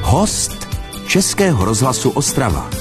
Host Českého rozhlasu Ostrava.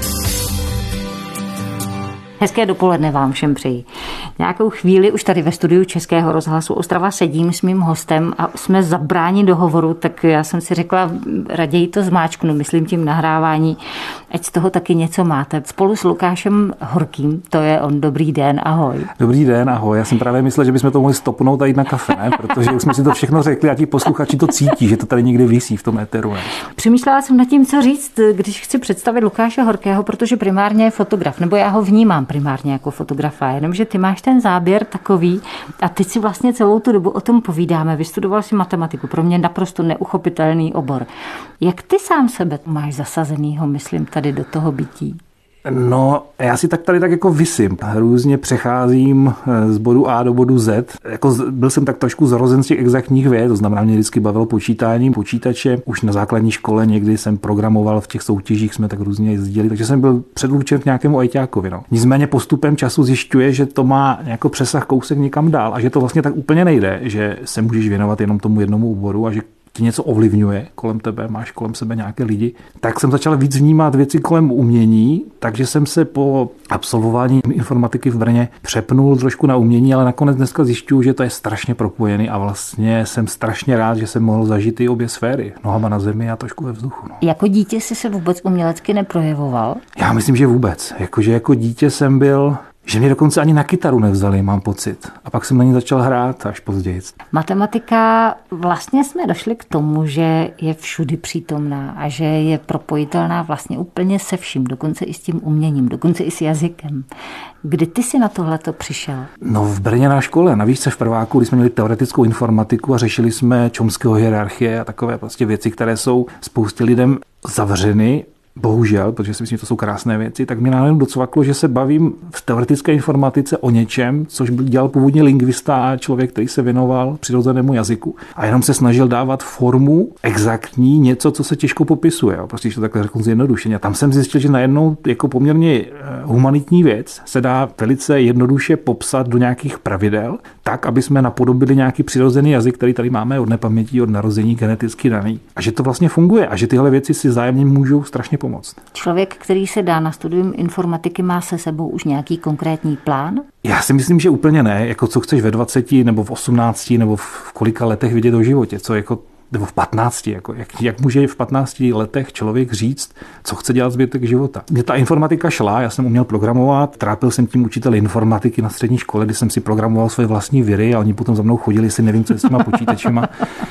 Hezké dopoledne vám všem přeji. Nějakou chvíli už tady ve studiu Českého rozhlasu Ostrava sedím s mým hostem a jsme zabráni do hovoru, tak já jsem si řekla, raději to zmáčknu, myslím tím nahrávání, ať z toho taky něco máte. Spolu s Lukášem Horkým, to je on. Dobrý den, ahoj. Dobrý den, ahoj. Já jsem právě myslel, že bychom to mohli stopnout a jít na kafe, ne? Protože už jsme si to všechno řekli a ti posluchači to cítí, že to tady někde visí v tom éteru. Ne? Přemýšlela jsem nad tím, co říct, když chci představit Lukáše Horkého, protože primárně je fotograf, nebo já ho vnímám primárně jako fotografa, jenomže ty máš ten záběr takový a teď si vlastně celou tu dobu o tom povídáme. Vystudoval si matematiku, pro mě naprosto neuchopitelný obor. Jak ty sám sebe máš zasazenýho, myslím, tady do toho bytí? No, já si tady jako visím. Různě přecházím z bodu A do bodu Z. Jako byl jsem tak trošku zrozen z těch exaktních věd, to znamená, mě vždycky bavilo počítání, počítače. Už na základní škole někdy jsem programoval, v těch soutěžích jsme tak různě jezdili, takže jsem byl předurčen k nějakému ajťákovi. No. Nicméně postupem času zjišťuje, že to má jako přesah kousek někam dál a že to vlastně tak úplně nejde, že se můžeš věnovat jenom tomu jednomu oboru a že ti něco ovlivňuje kolem tebe, máš kolem sebe nějaké lidi, tak jsem začal víc vnímat věci kolem umění, takže jsem se po absolvování informatiky v Brně přepnul trošku na umění, ale nakonec dneska zjišťuju, že to je strašně propojený a vlastně jsem strašně rád, že jsem mohl zažít i obě sféry, nohama na zemi a trošku ve vzduchu. No. Jako dítě jsi se vůbec umělecky neprojevoval? Já myslím, že vůbec. Jakože jako dítě jsem byl, že mě dokonce ani na kytaru nevzali, mám pocit. A pak jsem na ní začal hrát až později. Matematika, vlastně jsme došli k tomu, že je všudy přítomná a že je propojitelná vlastně úplně se vším, dokonce i s tím uměním, dokonce i s jazykem. Kdy ty si na tohleto přišel? No v Brně na škole, na výšce v prváku, kdy jsme měli teoretickou informatiku a řešili jsme Chomskyho hierarchie a takové prostě věci, které jsou spoustě lidem zavřeny. Bohužel, protože si myslím, že to jsou krásné věci, tak mě najednou docvaklo, že se bavím v teoretické informatice o něčem, což dělal původně lingvista a člověk, který se věnoval přirozenému jazyku a jenom se snažil dávat formu exaktní, něco, co se těžko popisuje. Prostě to takhle řeknu zjednodušeně. A tam jsem zjistil, že najednou jako poměrně humanitní věc se dá velice jednoduše popsat do nějakých pravidel, tak, aby jsme napodobili nějaký přirozený jazyk, který tady máme od nepaměti, od narození geneticky daný. A že to vlastně funguje a že tyhle věci si vzájemně můžou strašně pomoct. Člověk, který se dá na studium informatiky, má se sebou už nějaký konkrétní plán? Já si myslím, že úplně ne. Jako co chceš ve 20 nebo v 18 nebo v kolika letech vidět o životě, co jako nebo v 15, jako jak může v 15 letech člověk říct, co chce dělat zbytek života. Mně ta informatika šla, já jsem uměl programovat, trápil jsem tím učitele informatiky na střední škole, kdy jsem si programoval svoje vlastní viry a oni potom za mnou chodili, si nevím, co je s těma počítačema.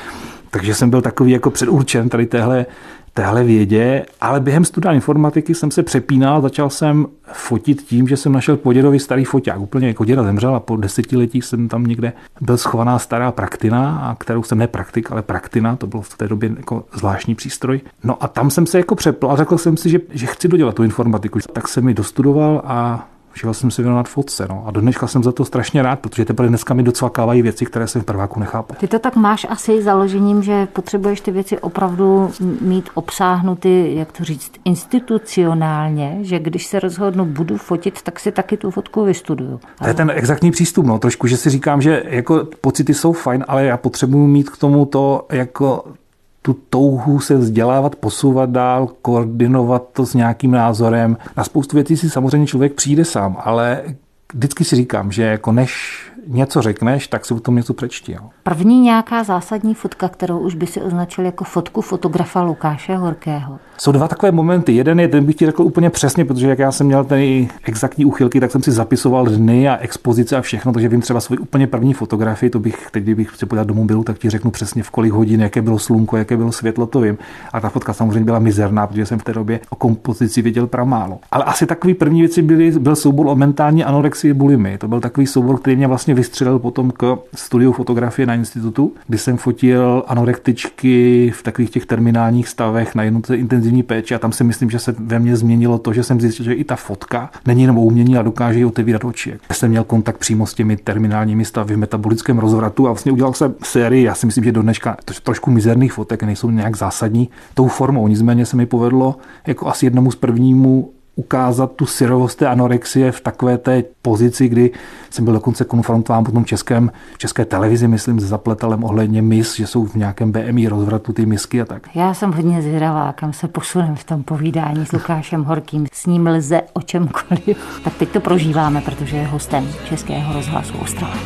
Takže jsem byl takový jako předurčen tady téhle vědě, ale během studia informatiky jsem se přepínal, začal jsem fotit tím, že jsem našel po dědovi starý foťák. Úplně jako děda zemřel a po 10 letích jsem tam někde byl schovaná stará Praktina, a kterou jsem ne praktik, ale Praktina, to bylo v té době jako zvláštní přístroj. No a tam jsem se jako přepl a řekl jsem si, že chci dodělat tu informatiku. Tak jsem ji dostudoval a šel jsem se věnovat fotce. No. A do dneška jsem za to strašně rád, protože teprve dneska mi docvakávají věci, které jsem v prváku nechápal. Ty to tak máš asi založením, že potřebuješ ty věci opravdu mít obsáhnuty, jak to říct, institucionálně, že když se rozhodnu, budu fotit, tak si taky tu fotku vystuduju. To je ten exaktní přístup, no, trošku, že si říkám, že jako pocity jsou fajn, ale já potřebuju mít k tomu to jako tu touhu se vzdělávat, posouvat dál, koordinovat to s nějakým názorem. Na spoustu věcí si samozřejmě člověk přijde sám, ale vždycky si říkám, že jako než něco řekneš, tak si o tom něco přečti. Jo. První nějaká zásadní fotka, kterou už by si označil jako fotku fotografa Lukáše Horkého. Jsou dva takové momenty. Jeden je, ten bych ti řekl úplně přesně, protože jak já jsem měl ty exaktní úchylky, tak jsem si zapisoval dny a expozice a všechno, takže vím třeba svůj úplně první fotografii, to bych teď, kdybych se podíval do mobilu, tak ti řeknu přesně v kolik hodin, jaké bylo slunko, jaké bylo světlo, to vím. A ta fotka samozřejmě byla mizerná, protože jsem v té době o kompozici věděl pramálo. Ale asi takový první věci byl soubor o mentální anorexii bulimii. To byl takový soubor, který mě vlastně vystřelil potom k studiu fotografie na institutu, kdy jsem fotil anorektičky v takových těch terminálních stavech na jednotce intenzivní péče a tam si myslím, že se ve mně změnilo to, že jsem zjistil, že i ta fotka není jenom umění a dokáže jí otevírat oči. Já jsem měl kontakt přímo s těmi terminálními stavy v metabolickém rozvratu a vlastně udělal jsem sérii, já si myslím, že do dneška trošku mizerných fotek, nejsou nějak zásadní tou formou. Nicméně se mi povedlo jako asi jednomu z prvnímu ukázat tu syrovost té anorexie v takové té pozici, kdy jsem byl dokonce konfrontován potom v české televizi, myslím, s zapletelem ohledně mis, že jsou v nějakém BMI rozvratu ty misky a tak. Já jsem hodně zvědavá, kam se posuneme v tom povídání s Lukášem Horkým. S ním lze o čemkoliv. Tak teď to prožíváme, protože je hostem Českého rozhlasu Ostrava.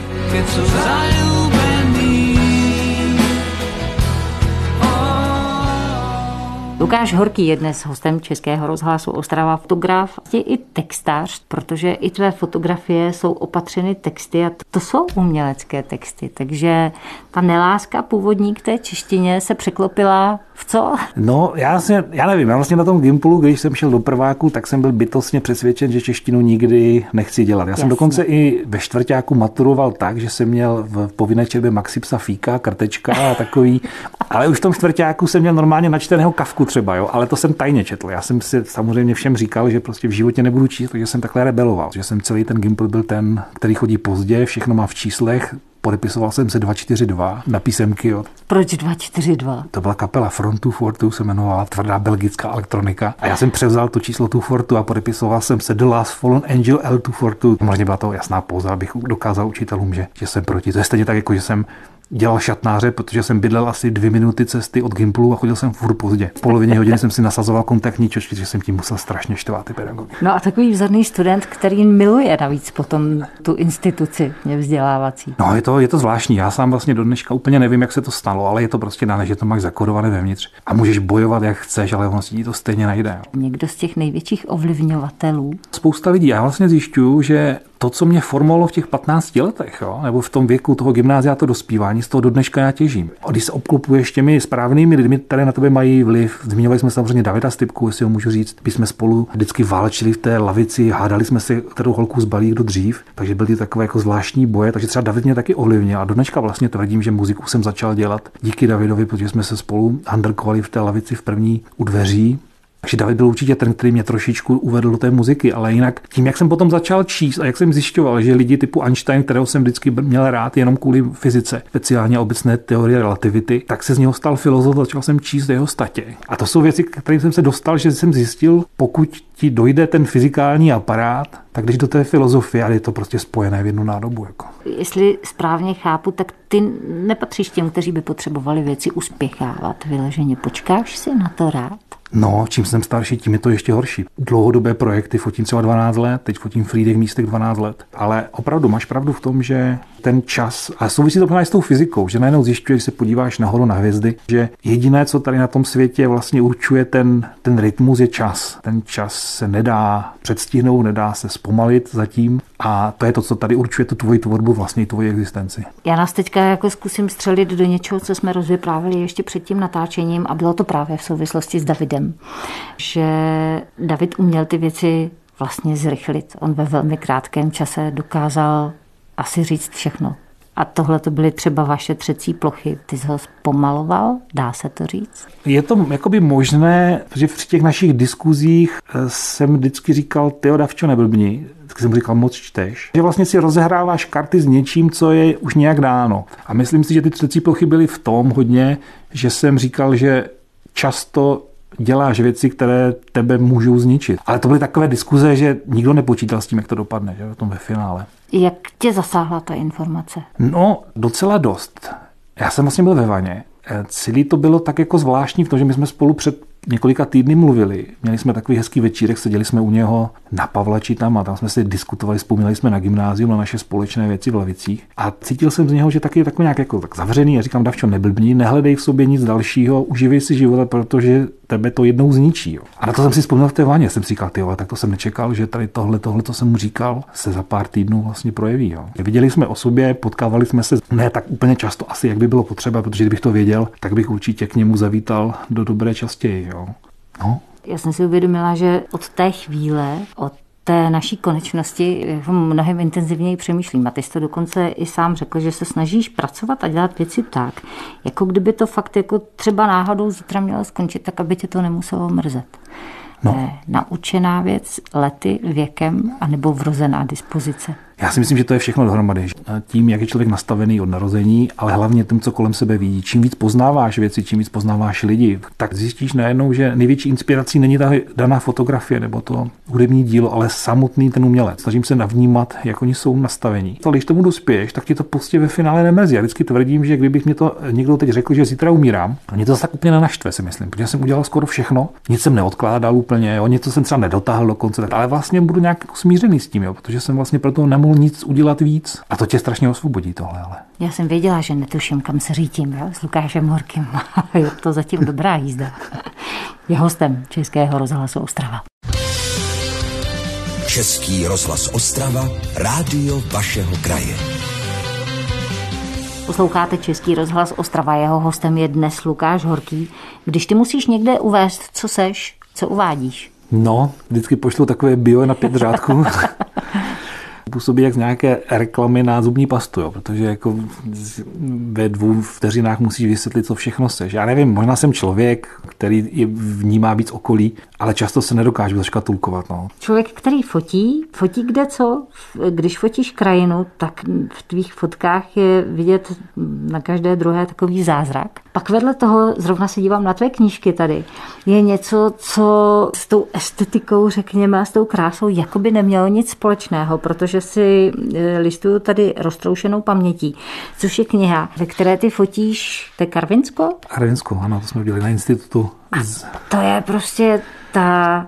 Lukáš Horký je dnes hostem Českého rozhlasu Ostrava, fotograf, je i textař, protože i tvé fotografie jsou opatřeny texty a to jsou umělecké texty, takže ta neláska původní k té češtině se překlopila v co? No, já nevím, já vlastně na tom Gimplu, když jsem šel do prváku, tak jsem byl bytostně přesvědčen, že češtinu nikdy nechci dělat. Já jsem dokonce i ve čtvrťáku maturoval tak, že jsem měl v povinné četbě Maxi psa Fíka, kartečka a takový, ale už v tom čtvrťáku jsem měl normálně načteného Kafku třeba, jo, ale to jsem tajně četl. Já jsem si samozřejmě všem říkal, že prostě v životě nebudu číst, takže jsem takhle rebeloval, že jsem celý ten Gimpl byl ten, který chodí pozdě, všechno má v číslech. Podepisoval jsem se 242 na písemky. Jo. Proč 242? To byla kapela Front 242, se jmenovala tvrdá belgická elektronika. A já jsem převzal to číslo 242 a podepisoval jsem se The Last Fallen Angel L242. Možná byla to jasná pouza, abych dokázal učitelům, že jsem proti. To je stejně tak, jako že jsem dělal šatnáře, protože jsem bydlel asi 2 minuty cesty od Gimplu a chodil jsem furt pozdě. V polovině hodiny jsem si nasazoval kontaktní čočky, že jsem tím musel strašně štvát ty pedagogy. No a takový vzorný student, který miluje navíc potom tu instituci vzdělávací. No, je to zvláštní. Já sám vlastně do dneška úplně nevím, jak se to stalo, ale je to prostě dané, že to máš zakodované vevnitř a můžeš bojovat, jak chceš, ale ono si ti to stejně najde. Někdo z těch největších ovlivňovatelů. Spousta lidí. Já vlastně zjišťuju, že to, co mě formovalo v těch 15 letech, jo, nebo v tom věku toho gymnázia, to dospívání, z toho do dneška já těžím. A když se obklopuješ těmi správnými lidmi, které na tebe mají vliv, zmiňovali jsme samozřejmě Davida Stipku, jestli ho můžu říct, my jsme spolu vždycky válčili v té lavici, hádali jsme si, kterou holku zbalí kdo dřív, takže byly ty takové jako zvláštní boje, takže třeba David mě taky ovlivnil a do dneška vlastně tvrdím, že muziku jsem začal dělat díky Davidovi, protože jsme se spolu handrkovali v té lavici v první u dveří. Takže David byl určitě ten, který mě trošičku uvedl do té muziky, ale jinak tím, jak jsem potom začal číst a jak jsem zjišťoval, že lidi typu Einstein, kterého jsem vždycky měl rád jenom kvůli fyzice, speciálně obecné teorie relativity, tak se z něho stal filozof, začal jsem číst jeho statě. A to jsou věci, kterým jsem se dostal, že jsem zjistil, pokud ti dojde ten fyzikální aparát, tak když do té filozofie, ale je to prostě spojené v jednu nádobu. Jako. Jestli správně chápu, tak ty nepatříš těm, kteří by potřebovali věci uspěchávat vyloženě. Počkáš si na to rád? No, čím jsem starší, tím je to ještě horší. Dlouhodobé projekty fotím třeba 12 let, teď fotím v Frýdek místech 12 let. Ale opravdu máš pravdu v tom, že ten čas, a souvisí to právě s tou fyzikou, že najednou zjišťuješ, když se podíváš nahoru na hvězdy, že jediné, co tady na tom světě vlastně určuje ten rytmus, je čas. Ten čas se nedá předstihnout, nedá se zpomalit zatím a to je to, co tady určuje tu tvoji tvorbu, vlastně tvoji existenci. Já nás teďka jako zkusím střelit do něčeho, co jsme rozvyprávili ještě před tím natáčením a bylo to právě v souvislosti s Davidem, že David uměl ty věci vlastně zrychlit. On ve velmi krátkém čase dokázal asi říct všechno. A tohle to byly třeba vaše třecí plochy. Ty jsi ho zpomaloval? Dá se to říct? Je to jakoby možné, protože v těch našich diskuzích jsem vždycky říkal, tyjo, Davčo, neblbni. Vždycky jsem říkal, moc čteš. Že vlastně si rozehráváš karty s něčím, co je už nějak dáno. A myslím si, že ty třecí plochy byly v tom hodně, že jsem říkal, že často děláš věci, které tebe můžou zničit. Ale to byly takové diskuze, že nikdo nepočítal s tím, jak to dopadne, že v tom ve finále. Jak tě zasáhla ta informace? No, docela dost. Já jsem vlastně byl ve vaně. Celý to bylo tak jako zvláštní v tom, že my jsme spolu před několika týdny mluvili. Měli jsme takový hezký večírek, seděli jsme u něho na Pavlači tam a tam jsme si diskutovali, vzpomínali jsme na gymnázium, na naše společné věci v lavicích. A cítil jsem z něho, že taky je takový nějak jako tak zavřený. A říkám, Davčo, neblbni, nehledej v sobě nic dalšího, uživej si život, protože tebe to jednou zničí. Jo. A na to jsem si vzpomněl v té vaně. Jsem si říkal, tyjo, tak to jsem nečekal, že tady tohle, co jsem mu říkal, se za pár týdnů vlastně projeví. Jo. Viděli jsme o sobě, potkávali jsme se ne tak úplně často, asi jak by bylo potřeba, protože kdybych to věděl, tak bych určitě k němu zavítal do dobré častěji. Jo. No. Já jsem si uvědomila, že od té chvíle, od té naší konečnosti mnohem intenzivněji přemýšlím. A ty jsi to dokonce i sám řekl, že se snažíš pracovat a dělat věci tak, jako kdyby to fakt jako třeba náhodou zítra mělo skončit, tak aby tě to nemuselo mrzet. No. Naučená věc lety, věkem anebo vrozená dispozice? Já si myslím, že to je všechno dohromady. Tím, jak je člověk nastavený od narození, ale hlavně tím, co kolem sebe vidí. Čím víc poznáváš věci, čím víc poznáváš lidi, tak zjistíš najednou, že největší inspirací není ta daná fotografie nebo to hudební dílo, ale samotný ten umělec. Snažím se navnímat, jak oni jsou nastavení. Ale když tomu dospěješ, tak ti to prostě ve finále nemezí. Já vždycky tvrdím, že kdybych mi to někdo teď řekl, že zítra umírám, a mě to zase tak úplně nenaštve, si myslím, protože jsem udělal skoro všechno, nic jsem neodkládal úplně, jo, něco jsem třeba nedotáhl do konce, ale vlastně budu nějak smířený s tím, jo, protože jsem vlastně proto nemohl nic udělat víc. A to tě strašně osvobodí tohle, ale. Já jsem věděla, že netuším, kam se řítím, jo, s Lukášem Horkým. Je to zatím dobrá jízda. Je hostem Českého rozhlasu Ostrava. Český rozhlas Ostrava, rádio vašeho kraje. Posloucháte Český rozhlas Ostrava, jeho hostem je dnes Lukáš Horký. Když ty musíš někde uvést, co seš, co uvádíš? No, vždycky pošlu takové bio na 5 řádků. Působí jak z nějaké reklamy na zubní pastu, jo, protože jako ve 2 vteřinách musíš vysvětlit, co všechno seš. Já nevím, možná jsem člověk, který vnímá víc okolí, ale často se nedokážu zaškatulkovat. No. Člověk, který fotí kde co? Když fotíš krajinu, tak v tvých fotkách je vidět na každé druhé takový zázrak. Pak vedle toho, zrovna se dívám na tvé knížky tady, je něco, co s tou estetikou, řekněme, a s tou krásou jakoby nemělo nic společného, protože si listuju tady Roztroušenou pamětí, což je kniha, ve které ty fotíš, to je Karvinsko? Karvinsko, ano, to jsme udělali na institutu. To je prostě ta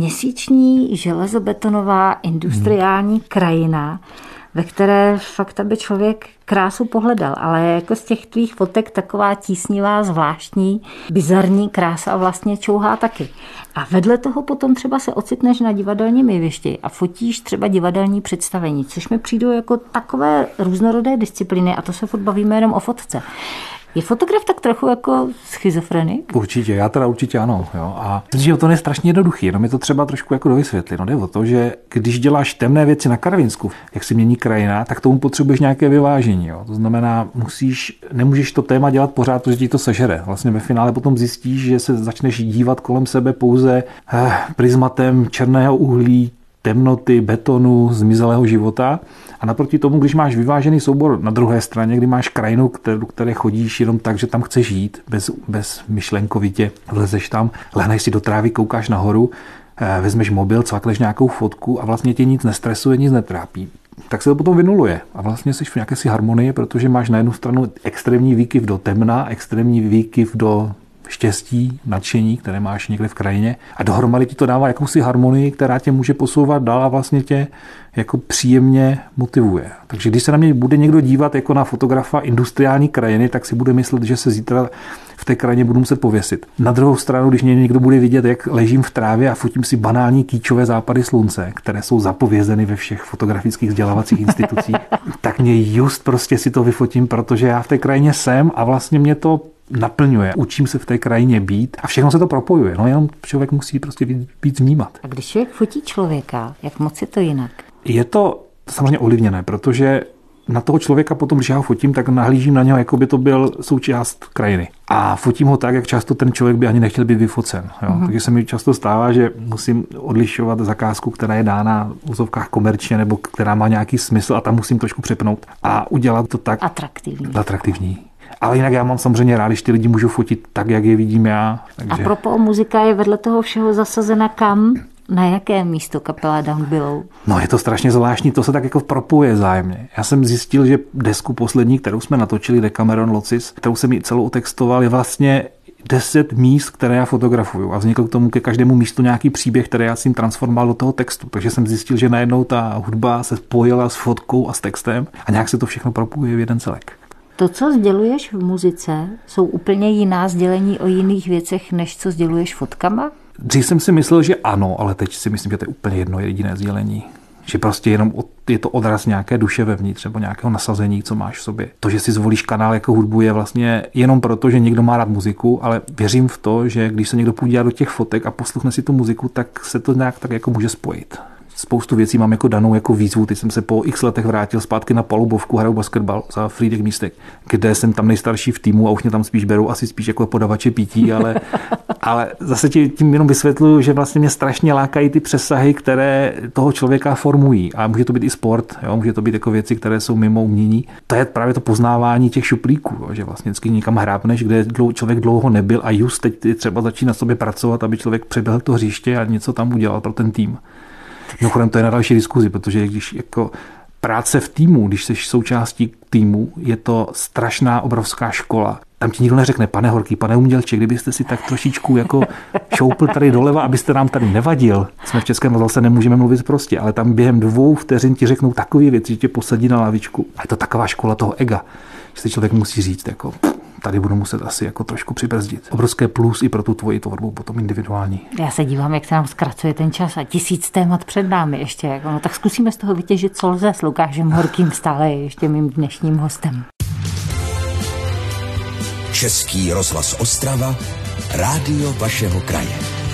měsíční železobetonová industriální krajina, ve které fakt, aby člověk krásu pohledal, ale jako z těch tvých fotek taková tísnivá, zvláštní, bizarní krása vlastně čouhá taky. A vedle toho potom třeba se ocitneš na divadelním jevišti a fotíš třeba divadelní představení, což mi přijdou jako takové různorodé disciplíny a to se furt bavíme jenom o fotce. Je fotograf tak trochu jako schizofrenik? Určitě, já teda určitě ano. Jo. A myslím, že to je strašně jednoduchý, jenom je to třeba trošku jako dovysvětlit. No jde o to, že když děláš temné věci na Karvinsku, jak se mění krajina, tak tomu potřebuješ nějaké vyvážení. Jo. To znamená, nemůžeš to téma dělat pořád, protože ti to sežere. Vlastně ve finále potom zjistíš, že se začneš dívat kolem sebe pouze prismatem černého uhlí, temnoty, betonu, zmizelého života. A naproti tomu, když máš vyvážený soubor na druhé straně, kdy máš krajinu, do které chodíš jenom tak, že tam chceš jít, bez myšlenkovitě, vlezeš tam, lehneš si do trávy, koukáš nahoru, vezmeš mobil, cvakneš nějakou fotku a vlastně tě nic nestresuje, nic netrápí. Tak se to potom vynuluje a vlastně jsi v nějaké si harmonii, protože máš na jednu stranu extrémní výkyv do temna, extrémní výkyv do štěstí, nadšení, které máš někde v krajině a dohromady ti to dává jakousi harmonii, která tě může posouvat dál a vlastně tě jako příjemně motivuje. Takže když se na mě bude někdo dívat jako na fotografa industriální krajiny, tak si bude myslet, že se zítra v té krajině budu muset pověsit. Na druhou stranu, když mě někdo bude vidět, jak ležím v trávě a fotím si banální kýčové západy slunce, které jsou zapovězeny ve všech fotografických vzdělávacích institucích, tak mě just prostě si to vyfotím, protože já v té krajině jsem a vlastně mě to naplňuje. Učím se v té krajině být a všechno se to propojuje. No jenom člověk musí prostě víc vnímat. A když člověk fotí člověka, jak moc je to jinak? Je to samozřejmě ovlivněné, protože na toho člověka potom, když já ho fotím, tak nahlížím na něho, jako by to byl součást krajiny. A fotím ho tak, jak často ten člověk by ani nechtěl být vyfocen. Jo? Takže se mi často stává, že musím odlišovat zakázku, která je dána v úzovkách komerčně nebo která má nějaký smysl a tam musím trošku přepnout a udělat to tak atraktivní. Ale jinak já mám samozřejmě rád, když ty lidi můžu fotit tak, jak je vidím já. Takže. A propos muzika je vedle toho všeho zasazena kam? Na jaké místo kapela Down Below? No je to strašně zvláštní, to se tak jako propojuje vzájemně. Já jsem zjistil, že desku poslední, kterou jsme natočili, Decameron Locis, kterou jsem ji celou otextoval, je vlastně 10 míst, které já fotografuju a vznikl k tomu ke každému místu nějaký příběh, který já jsem transformoval do toho textu. Takže jsem zjistil, že najednou ta hudba se spojila s fotkou a s textem a nějak se to všechno propojuje v jeden celek. To, co sděluješ v muzice, jsou úplně jiná sdělení o jiných věcech, než co sděluješ fotkama? Dřív jsem si myslel, že ano, ale teď si myslím, že to je úplně jedno jediné sdělení. Že prostě jenom je to odraz nějaké duše vevnitř nebo nějakého nasazení, co máš v sobě. To, že si zvolíš kanál jako hudbu, je vlastně jenom proto, že někdo má rád muziku, ale věřím v to, že když se někdo podívá do těch fotek a poslouchne si tu muziku, tak se to nějak tak jako může spojit. spoustu věcí mám jako danou jako výzvu. Teď jsem se po x letech vrátil zpátky na palubovku, hraju basketbal za Frýdek Místek, kde jsem tam nejstarší v týmu a už mě tam spíš berou asi spíš jako podavače pití, ale zase tím jenom vysvětluju, že vlastně mě strašně lákají ty přesahy, které toho člověka formují. A může to být i sport, jo? Může to být jako věci, které jsou mimo umění. To je právě to poznávání těch šuplíků, jo? Že vlastně vždycky někam hrábneš, kde člověk dlouho nebyl a just teď je třeba začít na sobě pracovat, aby člověk přeběhl to hřiště a něco tam udělal pro ten tým. Mimochodem to je na další diskuzi, protože když jako práce v týmu, když jsi součástí týmu, je to strašná obrovská škola. Tam ti nikdo neřekne, pane Horký, pane umělče, kdybyste si tak trošičku jako šoupl tady doleva, abyste nám tady nevadil. Jsme v Českém rozhlase, nemůžeme mluvit prostě, ale tam během 2 vteřin ti řeknou takové věci, že tě posadí na lavičku. A je to taková škola toho ega, že si člověk musí říct, jako tady budu muset asi jako trošku přibrzdit. Obrovské plus i pro tu tvoji tvorbu, potom individuální. Já se dívám, jak se nám zkracuje ten čas a 1000 témat před námi ještě. Jako, no, tak zkusíme z toho vytěžit, co lze. S Lukášem Horkým stále je ještě mým dnešním hostem. Český rozhlas Ostrava, rádio vašeho kraje.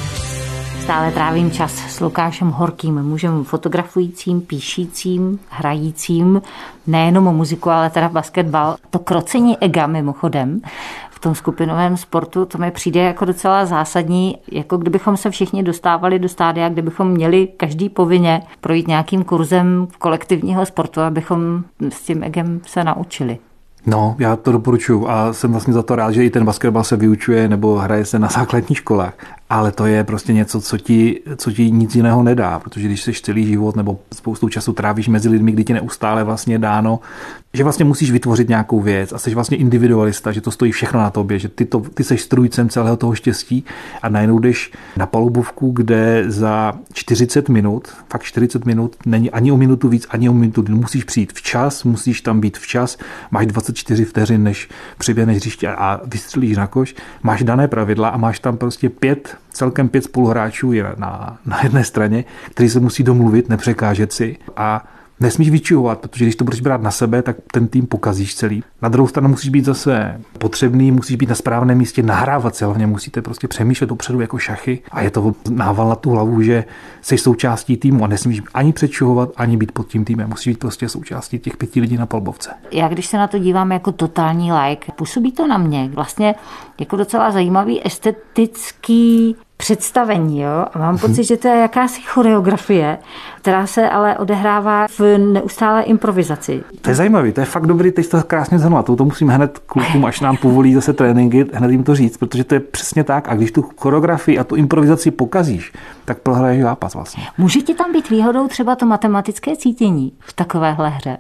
Stále trávím čas s Lukášem Horkým, mužem fotografujícím, píšícím, hrajícím, nejenom o muziku, ale teda basketbal. To krocení ega mimochodem v tom skupinovém sportu, to mi přijde jako docela zásadní, jako kdybychom se všichni dostávali do stádia, kdybychom měli každý povinně projít nějakým kurzem kolektivního sportu, abychom s tím egem se naučili. No, já to doporučuji a jsem vlastně za to rád, že i ten basketbal se vyučuje nebo hraje se na základních školách. Ale to je prostě něco, co ti nic jiného nedá, protože když jsi celý život nebo spoustu času trávíš mezi lidmi, kdy ti neustále vlastně dáno, že vlastně musíš vytvořit nějakou věc a jsi vlastně individualista, že to stojí všechno na tobě, že ty seš strůjcem celého toho štěstí a najednou jdeš na palubovku, kde za 40 minut, fakt 40 minut, není ani o minutu víc, ani o minutu, musíš přijít včas, musíš tam být včas, máš 24 vteřin, než přiběhneš hřiště a vystřelíš na koš, máš dané pravidla a máš tam prostě celkem 5 spoluhráčů je na jedné straně, kteří se musí domluvit, nepřekážet si a nesmíš vyčuhovat, protože když to budeš brát na sebe, tak ten tým pokazíš celý. Na druhou stranu musíš být zase potřebný, musíš být na správném místě, nahrávat se, hlavně musíte prostě přemýšlet dopředu jako šachy a je to nával na tu hlavu, že jsi součástí týmu a nesmíš ani přečuhovat, ani být pod tím týmem. Musíš být prostě součástí těch 5 lidí na palbovce. Já když se na to dívám jako totální like, působí to na mě vlastně jako docela zajímavý estetický představení, jo? A mám pocit, že to je jakási choreografie, která se ale odehrává v neustálé improvizaci. To je zajímavý, to je fakt dobrý, teď to krásně zhrnula. To musím hned klukům, až nám povolí zase tréninky, hned jim to říct, protože to je přesně tak. A když tu choreografii a tu improvizaci pokazíš, tak prohraješ zápas vlastně. Může ti tam být výhodou třeba to matematické cítění v takovéhle hře?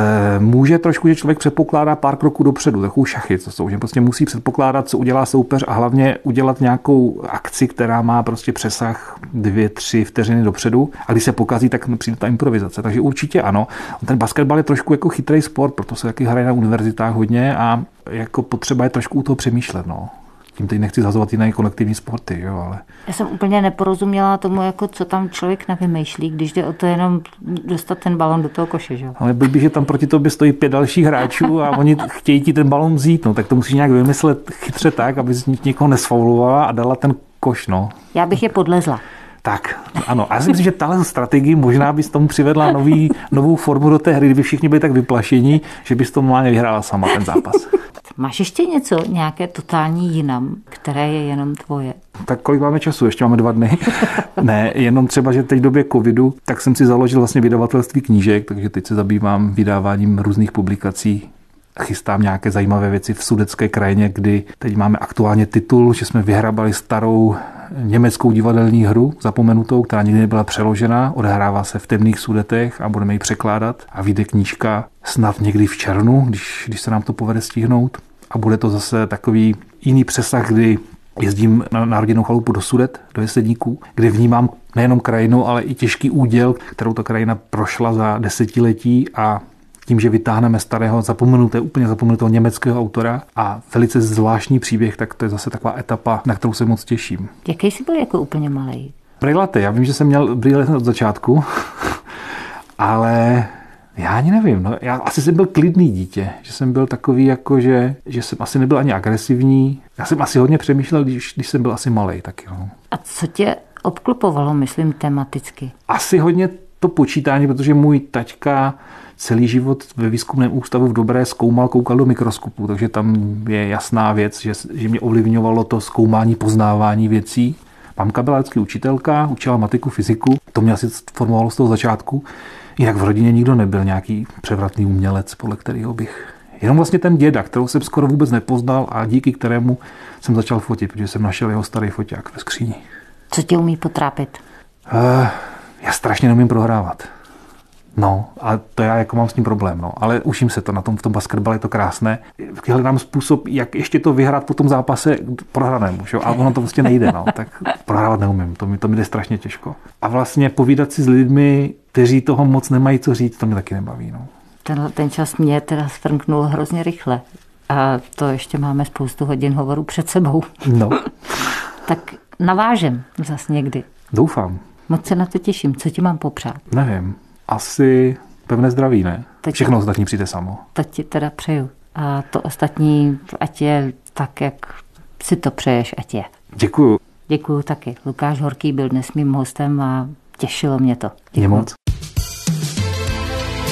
Může trošku, že člověk předpokládá pár kroků dopředu, takovou šachy, co jsou, že prostě musí předpokládat, co udělá soupeř a hlavně udělat nějakou akci, která má prostě přesah 2-3 vteřiny dopředu a když se pokazí, tak přijde ta improvizace. Takže určitě ano. Ten basketbal je trošku jako chytrý sport, proto se taky hraje na univerzitách hodně a jako potřeba je trošku u toho přemýšlet, no. Tím teď nechci zhazovat jiné kolektivní sporty, jo, ale... Já jsem úplně neporozuměla tomu, jako co tam člověk nevymýšlí, když jde o to jenom dostat ten balon do toho koše, jo. Ale blbý, že tam proti tobě stojí 5 dalších hráčů a oni chtějí ti ten balon vzít, no, tak to musíš nějak vymyslet chytře tak, aby jsi někoho nesfaulovala a dala ten koš, no. Já bych je podlezla. Tak, ano. A já si myslím, že tahle strategii možná bys tomu přivedla novou formu do té hry, kdyby všichni byli tak vyplašení, že bys to normálně vyhrála sama ten zápas. Máš ještě něco, nějaké totální jinam, které je jenom tvoje? Tak kolik máme času? Ještě máme 2 dny. Ne, jenom třeba, že teď v době covidu, tak jsem si založil vlastně vydavatelství knížek, takže teď se zabývám vydáváním různých publikací. Chystám nějaké zajímavé věci v Sudetské krajině, kdy teď máme aktuálně titul, že jsme vyhrabali starou německou divadelní hru zapomenutou, která nikdy nebyla přeložena, odehrává se v temných Sudetech a budeme ji překládat a vyjde knížka snad někdy v červnu, když se nám to povede stihnout a bude to zase takový jiný přesah, kdy jezdím na rodinnou chalupu do Sudet, do Jesedníků, kde vnímám nejenom krajinu, ale i těžký úděl, kterou ta krajina prošla za desetiletí a tím, že vytáhneme starého úplně zapomenutého německého autora a velice zvláštní příběh, tak to je zase taková etapa, na kterou se moc těším. Jaký jsi byl jako úplně malej? Brýlety. Já vím, že jsem měl brýle od začátku, ale já ani nevím. No, já asi jsem byl klidný dítě, že jsem byl takový, jako že jsem asi nebyl ani agresivní. Já jsem asi hodně přemýšlel, když jsem byl asi malej taky. No. A co tě obklopovalo, myslím, tematicky? Asi hodně to počítání, protože můj taťka celý život ve výzkumném ústavu v Dobré zkoumal, koukal do mikroskopu, takže tam je jasná věc, že mě ovlivňovalo to zkoumání, poznávání věcí. Mamka byla vždycky učitelka, učila matiku, fyziku, to mě asi formovalo z toho začátku. Jinak v rodině nikdo nebyl nějaký převratný umělec, podle kterého bych... Jenom vlastně ten děda, kterého jsem skoro vůbec nepoznal a díky kterému jsem začal fotit, protože jsem našel jeho starý foťák ve skříni. Co tě umí potrápit? Já strašně neumím prohrávat. No, a to já jako mám s tím problém, no. Ale učím se to v tom basketbale je to krásné. Hledám způsob, jak ještě to vyhrát po tom zápase prohranému, a ono to prostě nejde, no. Tak prohrávat neumím, to mi jde strašně těžko. A vlastně povídat si s lidmi, kteří toho moc nemají co říct, to mě taky nebaví, no. Ten čas mě teda svrknul hrozně rychle. A to ještě máme spoustu hodin hovorů před sebou. No. Tak navážem zas někdy. Doufám. Moc se na to těším. Co ti mám popřát? Nevím. Asi pevné zdraví, ne? Všechno ostatní přijde samo. To ti teda přeju. A to ostatní, ať je tak, jak si to přeješ, ať je. Děkuju. Děkuju taky. Lukáš Horký byl dnes mým hostem a těšilo mě to. Mě moc.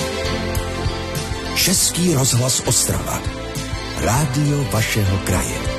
Český rozhlas Ostrava. Rádio vašeho kraje.